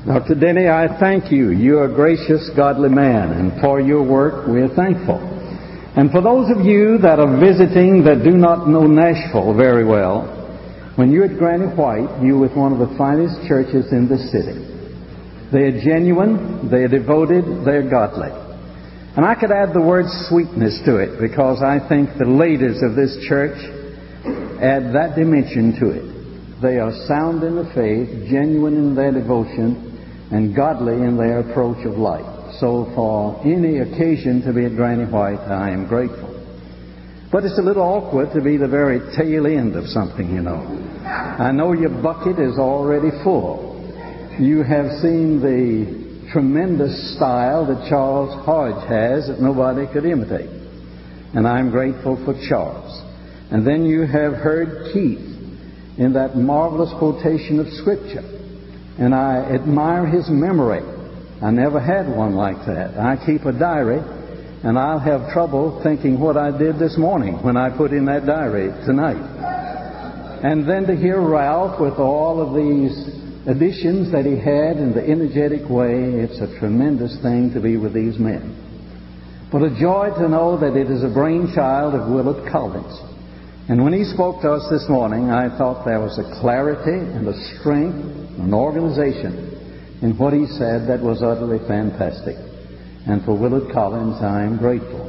Dr. Denny, I thank you. You're a gracious, godly man, and for your work we're thankful. And for those of you that are visiting that do not know Nashville very well, when you're at Granny White, you're with one of the finest churches in the city. They're genuine, they're devoted, they're godly. And I could add the word sweetness to it, because I think the ladies of this church add that dimension to it. They are sound in the faith, genuine in their devotion, and godly in their approach of life. So for any occasion to be at Granny White, I am grateful. But it's a little awkward to be the very tail end of something, you know. I know your bucket is already full. You have seen the tremendous style that Charles Hodge has that nobody could imitate. And I'm grateful for Charles. And then you have heard Keith in that marvelous quotation of Scripture. And I admire his memory. I never had one like that. I keep a diary, and I'll have trouble thinking what I did this morning when I put in that diary tonight. And then to hear Ralph with all of these additions that he had in the energetic way, it's a tremendous thing to be with these men. But a joy to know that it is a brainchild of Willard Collins. And when he spoke to us this morning, I thought there was a clarity and a strength, an organization in what he said that was utterly fantastic. And for Willard Collins, I am grateful.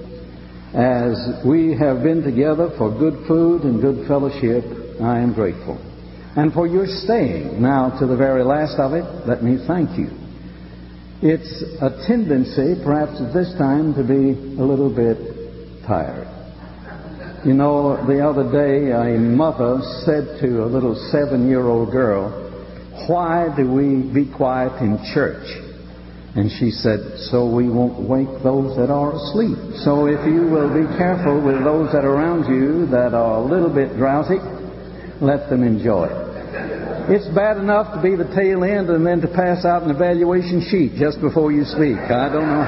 As we have been together for good food and good fellowship, I am grateful. And for your staying now to the very last of it, let me thank you. It's a tendency, perhaps at this time, to be a little bit tired. You know, the other day a mother said to a little 7-year-old girl, "Why do we be quiet in church?" And she said, "So we won't wake those that are asleep." So if you will be careful with those that are around you that are a little bit drowsy, let them enjoy it. It's bad enough to be the tail end and then to pass out an evaluation sheet just before you speak. I don't know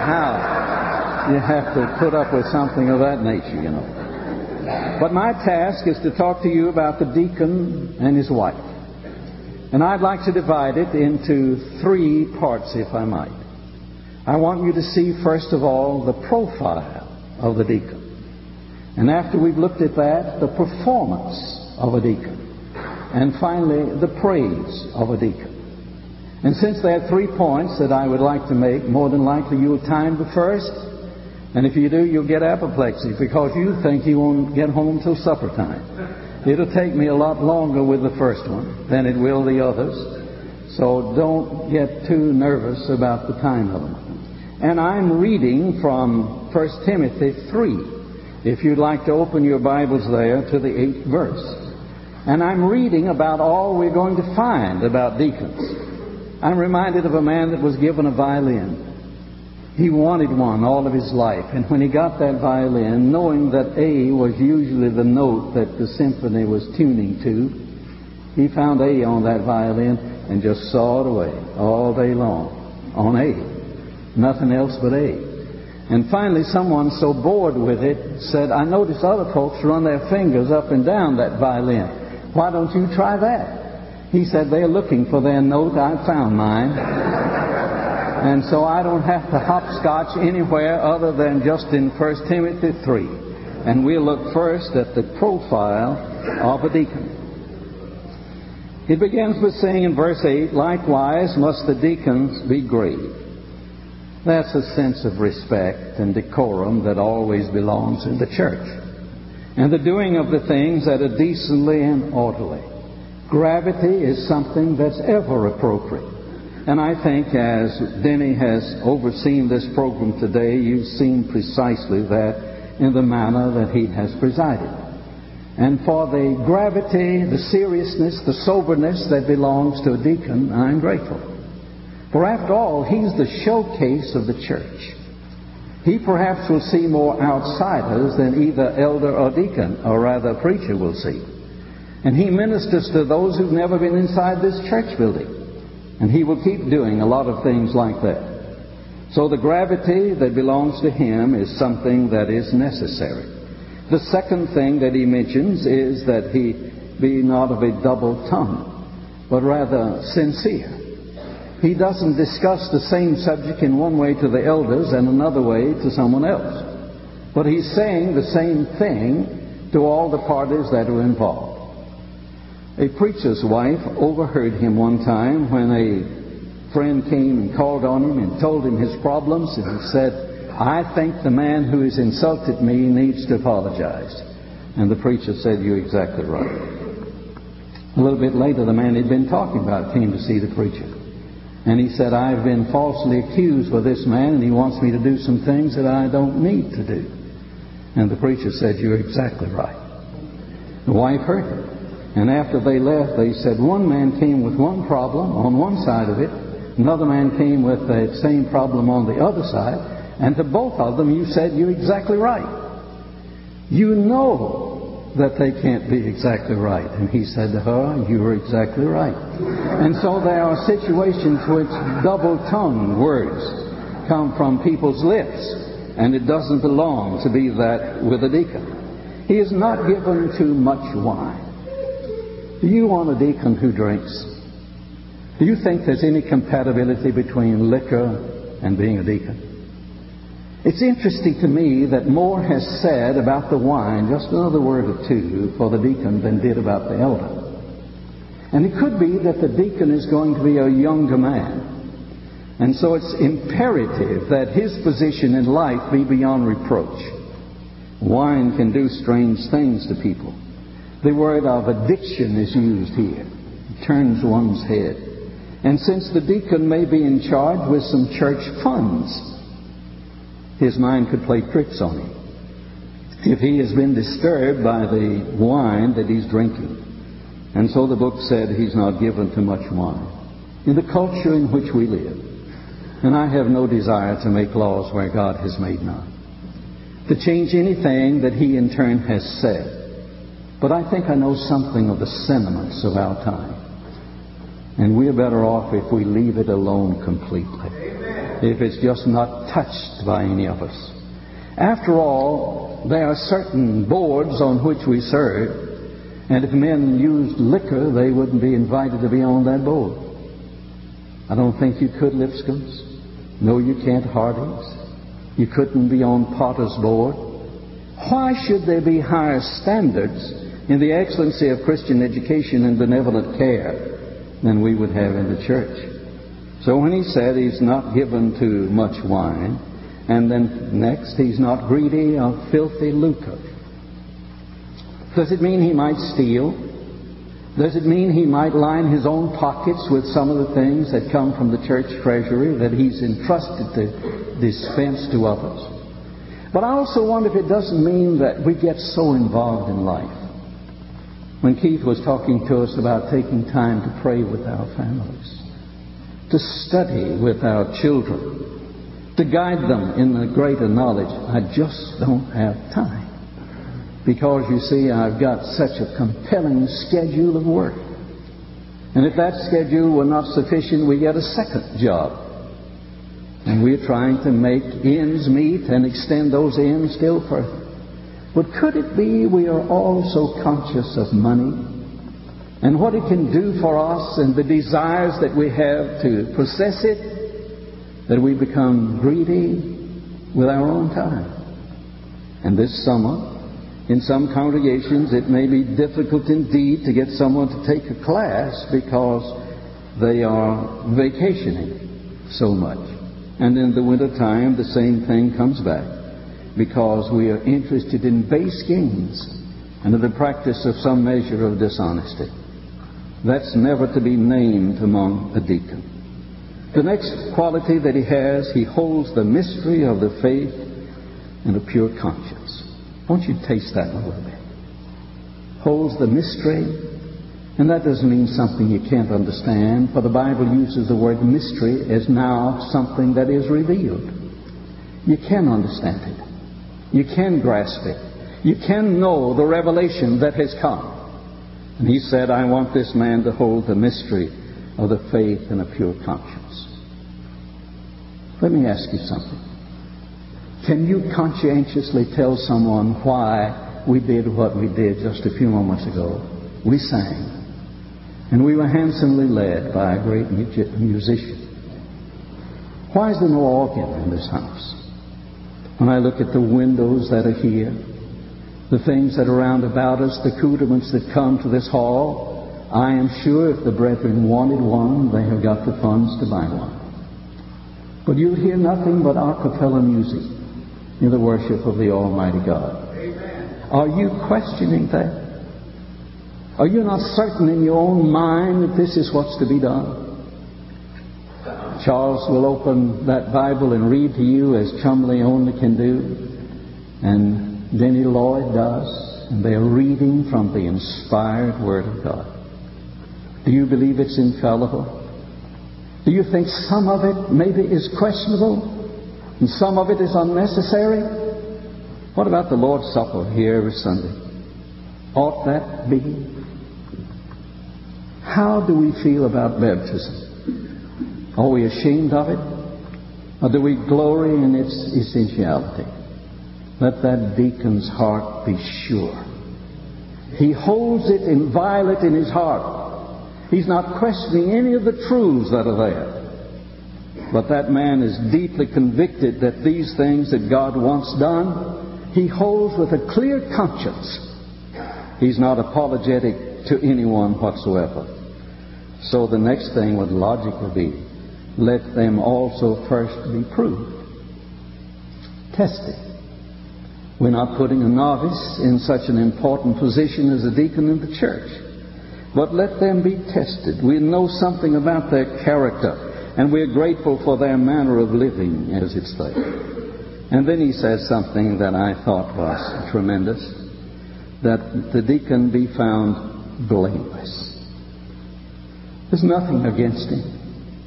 how you have to put up with something of that nature, you know. But my task is to talk to you about the deacon and his wife. And I'd like to divide it into 3 parts, if I might. I want you to see, first of all, the profile of the deacon. And after we've looked at that, the performance of a deacon. And finally, the praise of a deacon. And since there are 3 points that I would like to make, more than likely you'll time the first. And if you do, you'll get apoplexy because you think you won't get home till supper time. It'll take me a lot longer with the first one than it will the others. So don't get too nervous about the time of them. And I'm reading from 1 Timothy 3. If you'd like to open your Bibles there to the 8th verse. And I'm reading about all we're going to find about deacons. I'm reminded of a man that was given a violin. He wanted one all of his life. And when he got that violin, knowing that A was usually the note that the symphony was tuning to, he found A on that violin and just sawed away all day long on A. Nothing else but A. And finally someone so bored with it said, "I notice other folks run their fingers up and down that violin. Why don't you try that?" He said, "They're looking for their note. I found mine." And so I don't have to hopscotch anywhere other than just in 1 Timothy 3. And we'll look first at the profile of a deacon. It begins with saying in verse 8, "Likewise must the deacons be grave." That's a sense of respect and decorum that always belongs in the church. And the doing of the things that are decently and orderly. Gravity is something that's ever appropriate. And I think as Denny has overseen this program today, you've seen precisely that in the manner that he has presided. And for the gravity, the seriousness, the soberness that belongs to a deacon, I'm grateful. For after all, he's the showcase of the church. He perhaps will see more outsiders than either elder or deacon, or rather preacher will see. And he ministers to those who've never been inside this church building. And he will keep doing a lot of things like that. So the gravity that belongs to him is something that is necessary. The second thing that he mentions is that he be not of a double tongue, but rather sincere. he doesn't discuss the same subject in one way to the elders and another way to someone else. But he's saying the same thing to all the parties that are involved. A preacher's wife overheard him one time when a friend came and called on him and told him his problems, and he said, "I think the man who has insulted me needs to apologize." And the preacher said, "You're exactly right." A little bit later, the man he'd been talking about came to see the preacher. And he said, "I've been falsely accused with this man, and he wants me to do some things that I don't need to do." And the preacher said, "You're exactly right." The wife heard it. And after they left, they said one man came with one problem on one side of it, another man came with the same problem on the other side, and to both of them you said, "You're exactly right." You know that they can't be exactly right. And he said to her, "You are exactly right." And so there are situations which double-tongued words come from people's lips, and it doesn't belong to be that with a deacon. He is not given to much wine. Do you want a deacon who drinks? Do you think there's any compatibility between liquor and being a deacon? It's interesting to me that more has said about the wine, just another word or two, for the deacon than did about the elder. And it could be that the deacon is going to be a younger man. And so it's imperative that his position in life be beyond reproach. Wine can do strange things to people. The word of addiction is used here. It turns one's head. And since the deacon may be in charge with some church funds, his mind could play tricks on him if he has been disturbed by the wine that he's drinking. And so the book said he's not given to much wine. In the culture in which we live, and I have no desire to make laws where God has made none, to change anything that he in turn has said. But I think I know something of the sentiments of our time. And we're better off if we leave it alone completely. If it's just not touched by any of us. After all, there are certain boards on which we serve, and if men used liquor, they wouldn't be invited to be on that board. I don't think you could, Lipscomb's. No, you can't, Harding's. You couldn't be on Potter's board. Why should there be higher standards in the excellency of Christian education and benevolent care than we would have in the church? So when he said he's not given to much wine, and then next, he's not greedy of filthy lucre. Does it mean he might steal? Does it mean he might line his own pockets with some of the things that come from the church treasury that he's entrusted to dispense to others? But I also wonder if it doesn't mean that we get so involved in life. When Keith was talking to us about taking time to pray with our families, to study with our children, to guide them in the greater knowledge, I just don't have time. Because, you see, I've got such a compelling schedule of work. And if that schedule were not sufficient, we get a second job. And we're trying to make ends meet and extend those ends still further. But could it be we are all so conscious of money and what it can do for us and the desires that we have to possess it, that we become greedy with our own time? And this summer, in some congregations, it may be difficult indeed to get someone to take a class because they are vacationing so much. And in the wintertime, the same thing comes back, because we are interested in base gains and in the practice of some measure of dishonesty. That's never to be named among a deacon. The next quality that he has, he holds the mystery of the faith and a pure conscience. Won't you taste that a little bit? Holds the mystery, and that doesn't mean something you can't understand, for the Bible uses the word mystery as now something that is revealed. You can understand it. You can grasp it. You can know the revelation that has come. And he said, I want this man to hold the mystery of the faith and a pure conscience. Let me ask you something. Can you conscientiously tell someone why we did what we did just a few moments ago? We sang. And we were handsomely led by a great musician. Why is there no organ in this house? When I look at the windows that are here, the things that are round about us, the accoutrements that come to this hall, I am sure if the brethren wanted one, they have got the funds to buy one. But you'll hear nothing but a cappella music in the worship of the Almighty God. Amen. Are you questioning that? Are you not certain in your own mind that this is what's to be done? Charles will open that Bible and read to you as Chumley only can do, and Denny Lloyd does, and they are reading from the inspired Word of God. Do you believe it's infallible? Do you think some of it maybe is questionable and some of it is unnecessary? What about the Lord's Supper here every Sunday? Ought that be? How do we feel about baptism? Are we ashamed of it? Or do we glory in its essentiality? Let that deacon's heart be sure. He holds it inviolate in his heart. He's not questioning any of the truths that are there. But that man is deeply convicted that these things that God wants done, he holds with a clear conscience. He's not apologetic to anyone whatsoever. So the next thing would logically be, let them also first be proved. Tested. We're not putting a novice in such an important position as a deacon in the church. But let them be tested. We know something about their character, and we're grateful for their manner of living, as it's there. And then he says something that I thought was tremendous, that the deacon be found blameless. There's nothing against him.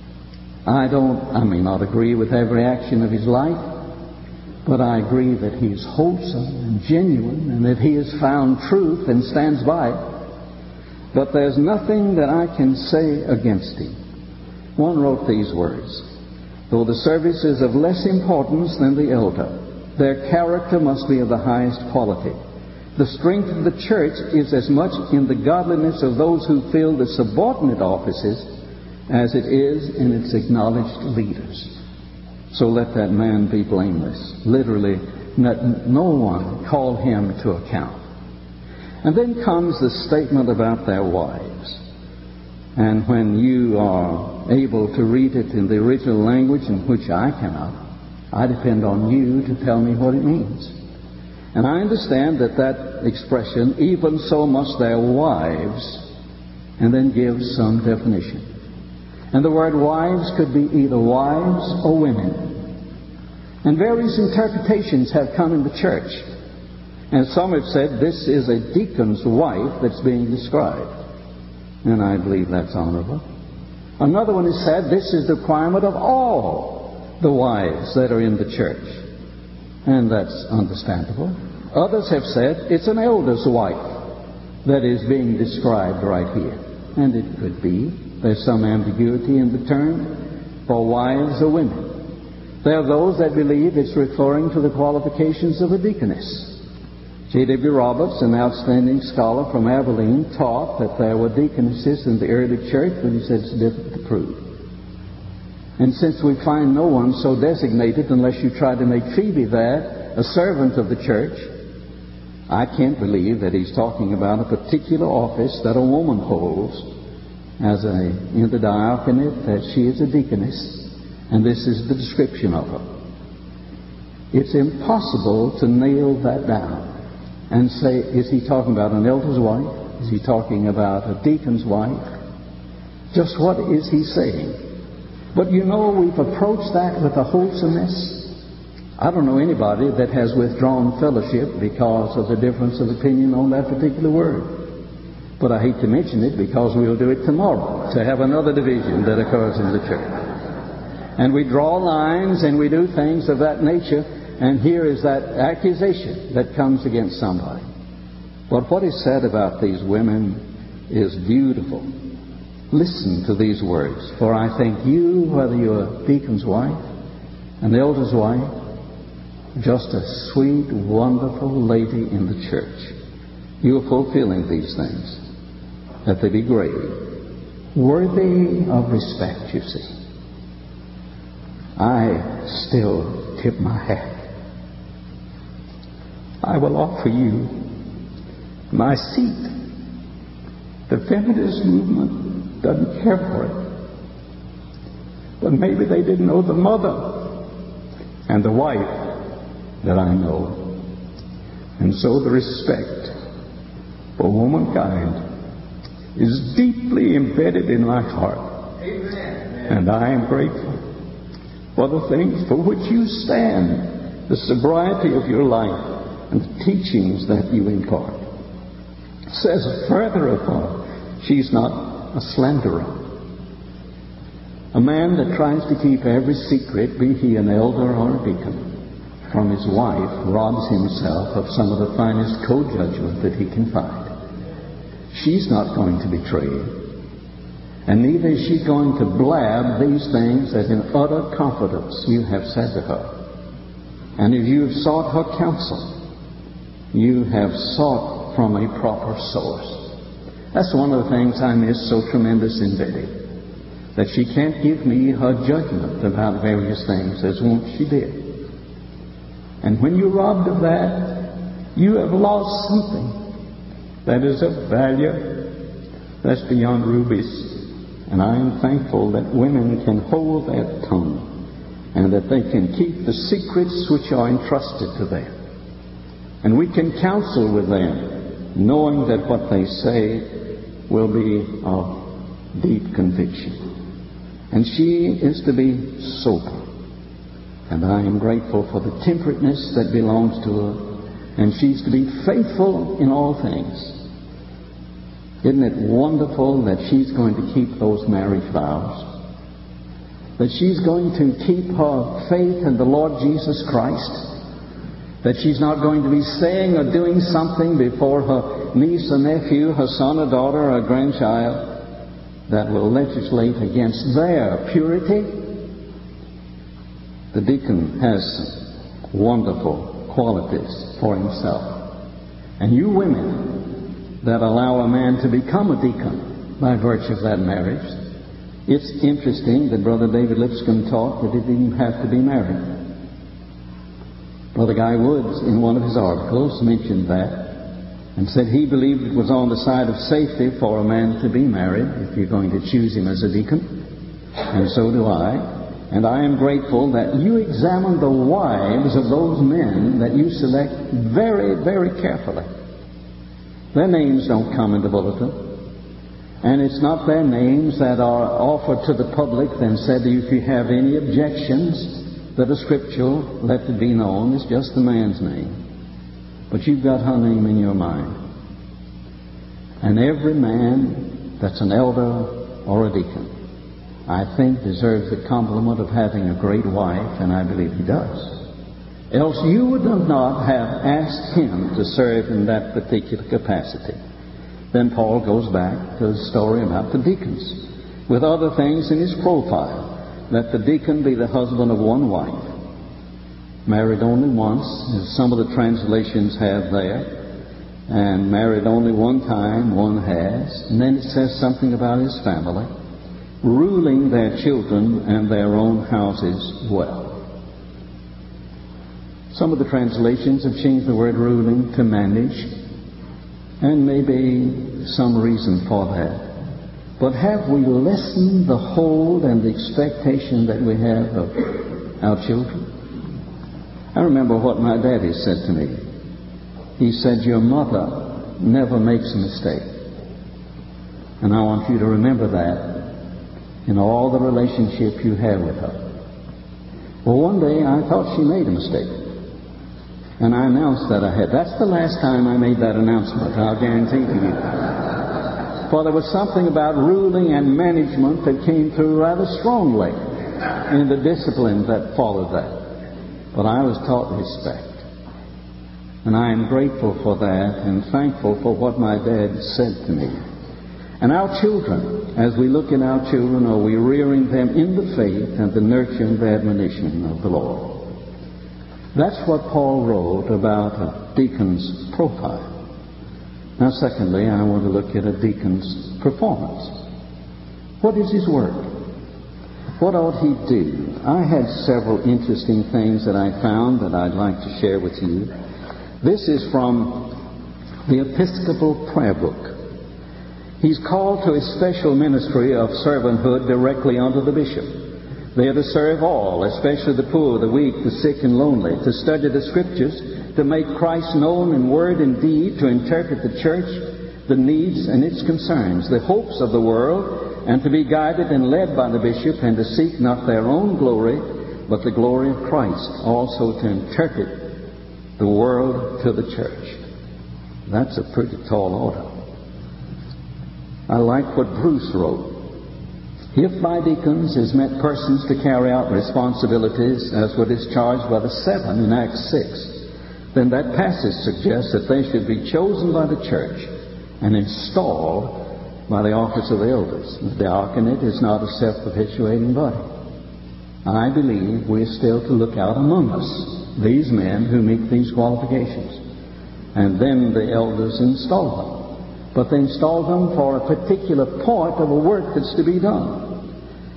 I may not agree with every action of his life, but I agree that he's wholesome and genuine, and that he has found truth and stands by it. But there's nothing that I can say against him. One wrote these words: though the service is of less importance than the elder, their character must be of the highest quality. The strength of the church is as much in the godliness of those who fill the subordinate offices as it is in its acknowledged leaders. So let that man be blameless. Literally, no one call him to account. And then comes the statement about their wives. And when you are able to read it in the original language, in which I cannot, I depend on you to tell me what it means. And I understand that expression, even so must their wives, and then gives some definition. And the word wives could be either wives or women. And various interpretations have come in the church. And some have said this is a deacon's wife that's being described. And I believe that's honorable. Another one has said this is the requirement of all the wives that are in the church. And that's understandable. Others have said it's an elder's wife that is being described right here. And it could be. There's some ambiguity in the term for wives or women. There are those that believe it's referring to the qualifications of a deaconess. J.W. Roberts, an outstanding scholar from Abilene, taught that there were deaconesses in the early church, but he said it's difficult to prove. And since we find no one so designated, unless you try to make Phoebe that, a servant of the church, I can't believe that he's talking about a particular office that a woman holds in the diaconate, that she is a deaconess, and this is the description of her. It's impossible to nail that down and say, is he talking about an elder's wife? Is he talking about a deacon's wife? Just what is he saying? But you know, we've approached that with a wholesomeness. I don't know anybody that has withdrawn fellowship because of the difference of opinion on that particular word. But I hate to mention it because we'll do it tomorrow, to have another division that occurs in the church. And we draw lines and we do things of that nature, and here is that accusation that comes against somebody. But what is said about these women is beautiful. Listen to these words. For I think you, whether you're a deacon's wife, an elder's wife, just a sweet, wonderful lady in the church, you are fulfilling these things, that they be great, worthy of respect, you see. I still tip my hat. I will offer you my seat. The feminist movement doesn't care for it. But maybe they didn't know the mother and the wife that I know. And so the respect for womankind is deeply embedded in my heart. Amen. And I am grateful for the things for which you stand, the sobriety of your life, and the teachings that you impart. It says further upon, she's not a slanderer. A man that tries to keep every secret, be he an elder or a deacon, from his wife, robs himself of some of the finest co-judgment that he can find. She's not going to betray him. And neither is she going to blab these things that in utter confidence you have said to her. And if you have sought her counsel, you have sought from a proper source. That's one of the things I miss so tremendous in Betty, that she can't give me her judgment about various things as once she did. And when you're robbed of that, you have lost something that is of value that's beyond rubies. And I am thankful that women can hold that tongue and that they can keep the secrets which are entrusted to them. And we can counsel with them, knowing that what they say will be of deep conviction. And she is to be sober. And I am grateful for the temperateness that belongs to her. And she's to be faithful in all things. Isn't it wonderful that she's going to keep those marriage vows? That she's going to keep her faith in the Lord Jesus Christ? That she's not going to be saying or doing something before her niece or nephew, her son or daughter or grandchild that will legislate against their purity? The deacon has wonderful qualities for himself. And you women that allow a man to become a deacon by virtue of that marriage, it's interesting that Brother David Lipscomb taught that he didn't have to be married. Brother Guy Woods, in one of his articles, mentioned that and said he believed it was on the side of safety for a man to be married if you're going to choose him as a deacon. And so do I. And I am grateful that you examine the wives of those men that you select very, very carefully. Their names don't come in the bulletin. And it's not their names that are offered to the public then said if you have any objections that are scriptural, let it be known. It's just the man's name. But you've got her name in your mind. And every man that's an elder or a deacon, I think, deserves the compliment of having a great wife, and I believe he does. Else you would not have asked him to serve in that particular capacity. Then Paul goes back to the story about the deacons, with other things in his profile, that the deacon be the husband of one wife, married only once, as some of the translations have there, and married only one time, one has. And then it says something about his family, ruling their children and their own houses well. Some of the translations have changed the word ruling to manage, and maybe some reason for that. But have we lessened the hold and the expectation that we have of our children? I remember what my daddy said to me. He said, your mother never makes a mistake. And I want you to remember that in all the relationship you have with her. Well, one day I thought she made a mistake. And I announced that I had. That's the last time I made that announcement, I'll guarantee to you. For there was something about ruling and management that came through rather strongly in the discipline that followed that. But I was taught respect. And I am grateful for that and thankful for what my dad said to me. And our children, as we look at our children, are we rearing them in the faith and the nurture and the admonition of the Lord? That's what Paul wrote about a deacon's profile. Now, secondly, I want to look at a deacon's performance. What is his work? What ought he do? I had several interesting things that I found that I'd like to share with you. This is from the Episcopal Prayer Book. He's called to a special ministry of servanthood directly under the bishop. They are to serve all, especially the poor, the weak, the sick, and lonely, to study the Scriptures, to make Christ known in word and deed, to interpret the church, the needs and its concerns, the hopes of the world, and to be guided and led by the bishop, and to seek not their own glory, but the glory of Christ, also to interpret the world to the church. That's a pretty tall order. I like what Bruce wrote. If by deacons is meant persons to carry out responsibilities as were discharged by the 7 in Acts 6, then that passage suggests that they should be chosen by the church and installed by the office of the elders. The diaconate is not a self-perpetuating body. I believe we're still to look out among us these men who meet these qualifications. And then the elders install them. But they install them for a particular point of a work that's to be done.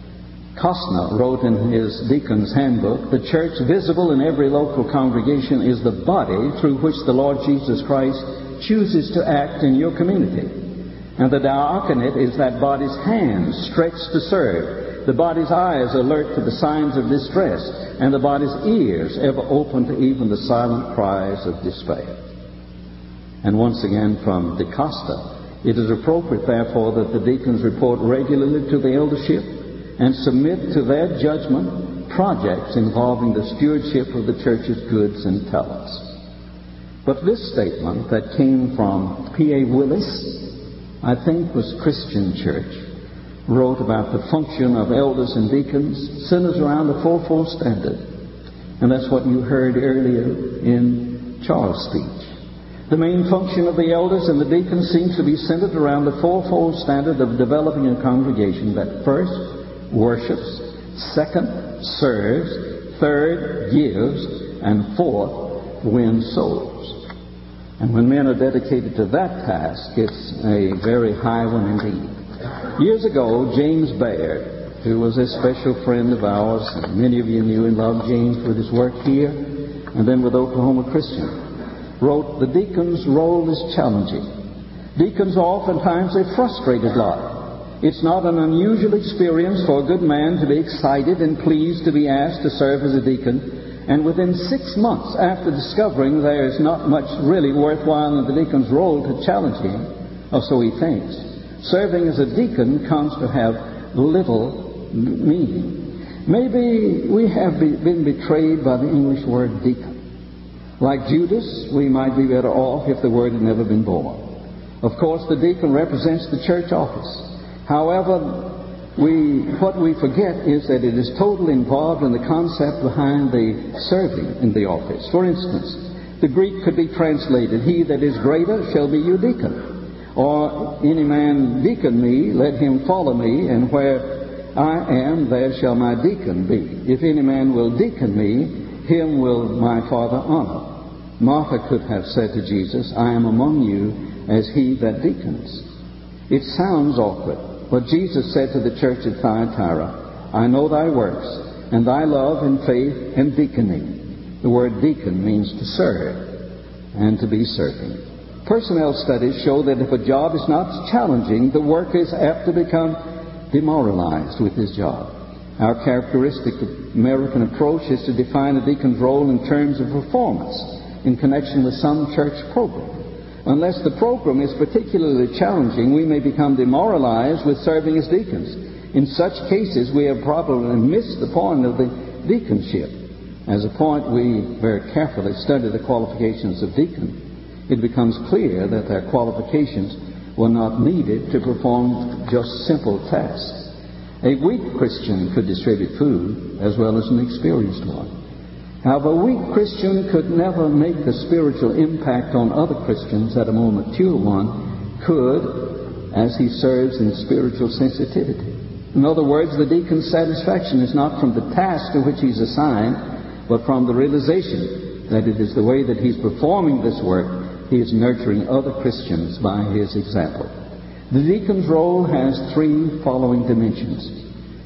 Costner wrote in his Deacon's Handbook, "The church visible in every local congregation is the body through which the Lord Jesus Christ chooses to act in your community. And the diaconate is that body's hands stretched to serve, the body's eyes alert to the signs of distress, and the body's ears ever open to even the silent cries of despair." And once again from De Costa, "It is appropriate, therefore, that the deacons report regularly to the eldership and submit to their judgment projects involving the stewardship of the church's goods and talents." But this statement that came from P.A. Willis, I think was Christian Church, wrote about the function of elders and deacons centers around the fourfold standard. And that's what you heard earlier in Charles' speech. The main function of the elders and the deacons seems to be centered around the fourfold standard of developing a congregation that first worships, second serves, third gives, and fourth wins souls. And when men are dedicated to that task, it's a very high one indeed. Years ago, James Baird, who was a special friend of ours, and many of you knew and loved James with his work here, and then with Oklahoma Christian, wrote, "The deacon's role is challenging. Deacons are oftentimes a frustrated lot. It's not an unusual experience for a good man to be excited and pleased to be asked to serve as a deacon, and within 6 months after discovering there is not much really worthwhile in the deacon's role to challenge him, or so he thinks, serving as a deacon comes to have little meaning. Maybe we have been betrayed by the English word deacon. Like Judas, we might be better off if the word had never been born. Of course, the deacon represents the church office. However, what we forget is that it is totally involved in the concept behind the serving in the office. For instance, the Greek could be translated, "He that is greater shall be your deacon." Or, "Any man deacon me, let him follow me, and where I am, there shall my deacon be. If any man will deacon me, him will my Father honor." Martha could have said to Jesus, "I am among you as he that deacons." It sounds awkward. But Jesus said to the church at Thyatira, "I know thy works, and thy love and faith and deaconing." The word deacon means to serve and to be serving. Personnel studies show that if a job is not challenging, the worker is apt to become demoralized with his job. Our characteristic American approach is to define a deacon's role in terms of performance in connection with some church program. Unless the program is particularly challenging, we may become demoralized with serving as deacons. In such cases, we have probably missed the point of the deaconship. As a point, we very carefully study the qualifications of deacon. It becomes clear that their qualifications were not needed to perform just simple tasks. A weak Christian could distribute food as well as an experienced one. However, a weak Christian could never make the spiritual impact on other Christians that a more mature one could, as he serves in spiritual sensitivity. In other words, the deacon's satisfaction is not from the task to which he's assigned, but from the realization that it is the way that he's performing this work, he is nurturing other Christians by his example. The deacon's role has 3 following dimensions.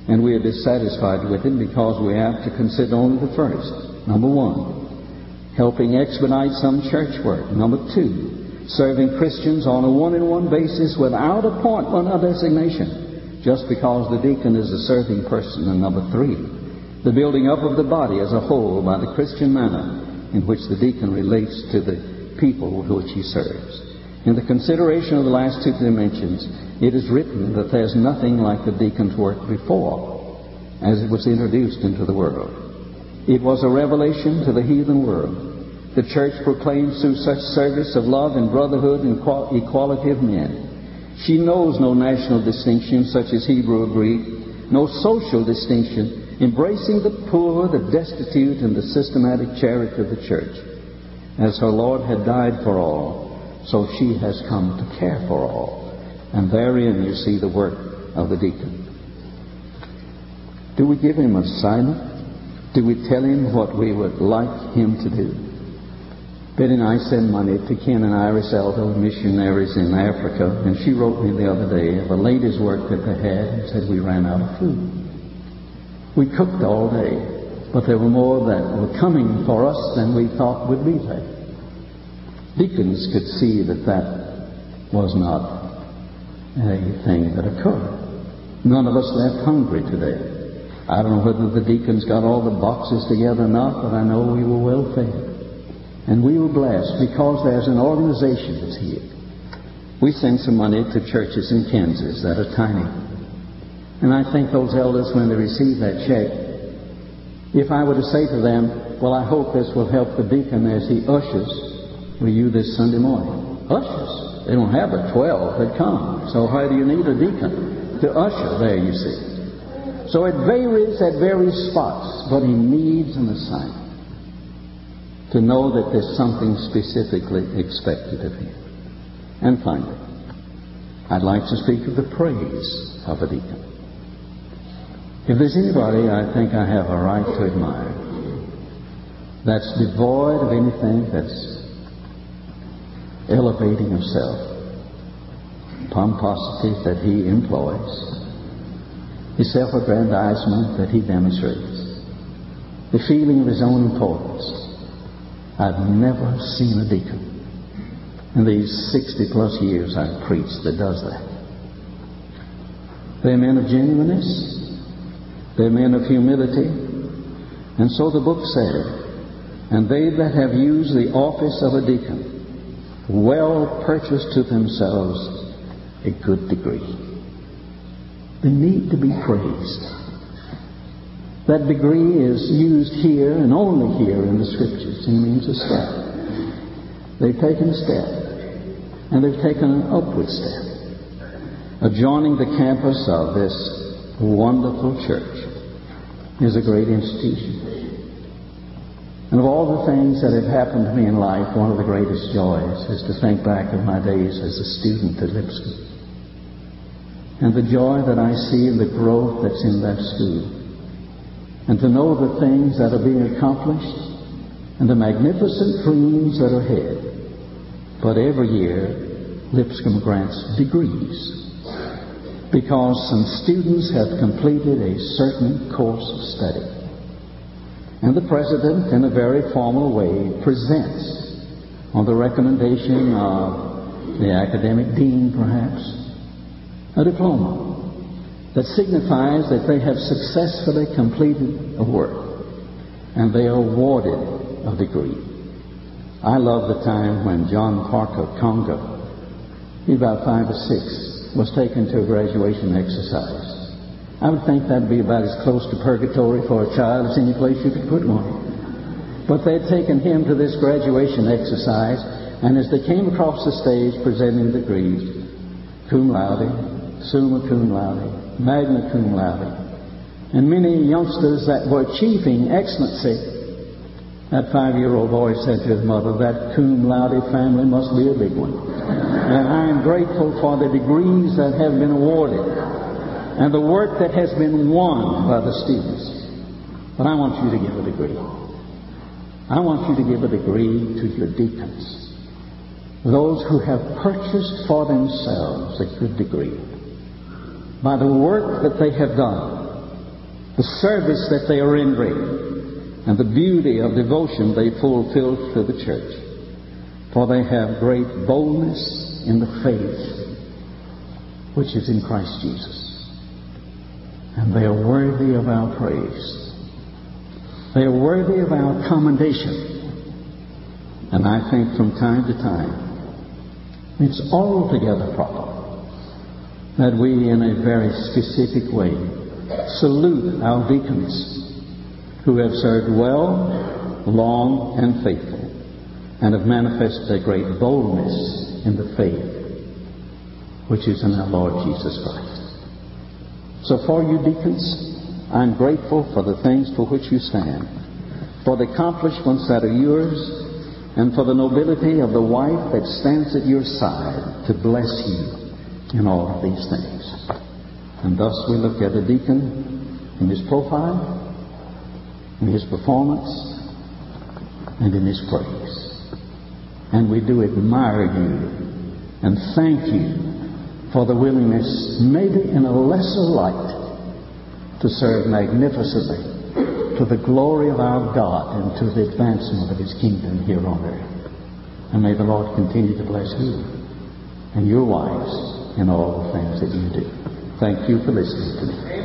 And we are dissatisfied with it because we have to consider only the first. Number one, helping expedite some church work. Number two, serving Christians on a one-on-one basis without appointment or designation, just because the deacon is a serving person. And number three, the building up of the body as a whole by the Christian manner in which the deacon relates to the people with which he serves. In the consideration of the last two dimensions, it is written that there's nothing like the deacon's work before, as it was introduced into the world. It was a revelation to the heathen world. The church proclaims through such service of love and brotherhood and equality of men. She knows no national distinction such as Hebrew or Greek, no social distinction, embracing the poor, the destitute, and the systematic charity of the church. As her Lord had died for all, so she has come to care for all. And therein you see the work of the deacon. Do we give him assignment? Do we tell him what we would like him to do? Betty and I send money to Ken and Iris Elder, missionaries in Africa, and she wrote me the other day of a lady's work that they had and said we ran out of food. We cooked all day, but there were more that were coming for us than we thought would be there. Deacons could see that that was not a thing that occurred. None of us left hungry today. I don't know whether the deacons got all the boxes together or not, but I know we were well fed. And we were blessed because there's an organization that's here. We send some money to churches in Kansas that are tiny. And I think those elders, when they receive that check, if I were to say to them, well, I hope this will help the deacon as he ushers with you this Sunday morning. Ushers? They don't have but 12 that come. So why do you need a deacon to usher there, you see? So it varies at various spots, but he needs an assignment to know that there's something specifically expected of him. And finally, I'd like to speak of the praise of a deacon. If there's anybody I think I have a right to admire that's devoid of anything that's elevating of self, pomposity that he employs, his self-aggrandizement that he demonstrates, the feeling of his own importance, I've never seen a deacon in these 60-plus years I've preached that does that. They're men of genuineness. They're men of humility. And so the book said, and they that have used the office of a deacon well purchased to themselves a good degree. They need to be praised. That degree is used here and only here in the Scriptures. It means a step. They've taken a step. And they've taken an upward step. Adjoining the campus of this wonderful church is a great institution. And of all the things that have happened to me in life, one of the greatest joys is to think back of my days as a student at Lipscomb. And the joy that I see in the growth that's in that school. And to know the things that are being accomplished and the magnificent dreams that are ahead. But every year, Lipscomb grants degrees because some students have completed a certain course of study. And the president, in a very formal way, presents, on the recommendation of the academic dean perhaps, a diploma that signifies that they have successfully completed a work, and they are awarded a degree. I love the time when John Parker Conga, he about 5 or 6, was taken to a graduation exercise. I would think that would be about as close to purgatory for a child as any place you could put one. But they had taken him to this graduation exercise, and as they came across the stage presenting degrees, cum laude, summa cum laude, magna cum laude, and many youngsters that were achieving excellency, that 5-year-old boy said to his mother, that cum laude family must be a big one. And I am grateful for the degrees that have been awarded and the work that has been won by the students. But I want you to give a degree. I want you to give a degree to your deacons, those who have purchased for themselves a good degree by the work that they have done the service that they are rendering, and the beauty of devotion they fulfill to the church. For they have great boldness in the faith which is in Christ Jesus. And they are worthy of our praise. They are worthy of our commendation. And I think from time to time, it's altogether proper that we, in a very specific way, salute our deacons who have served well, long, and faithful, and have manifested a great boldness in the faith which is in our Lord Jesus Christ. So for you deacons, I'm grateful for the things for which you stand, for the accomplishments that are yours, and for the nobility of the wife that stands at your side to bless you in all of these things. And thus we look at a deacon in his profile, in his performance, and in his praise. And we do admire you and thank you for the willingness, maybe in a lesser light, to serve magnificently to the glory of our God and to the advancement of His kingdom here on earth. And may the Lord continue to bless you and your wives in all the things that you do. Thank you for listening to me.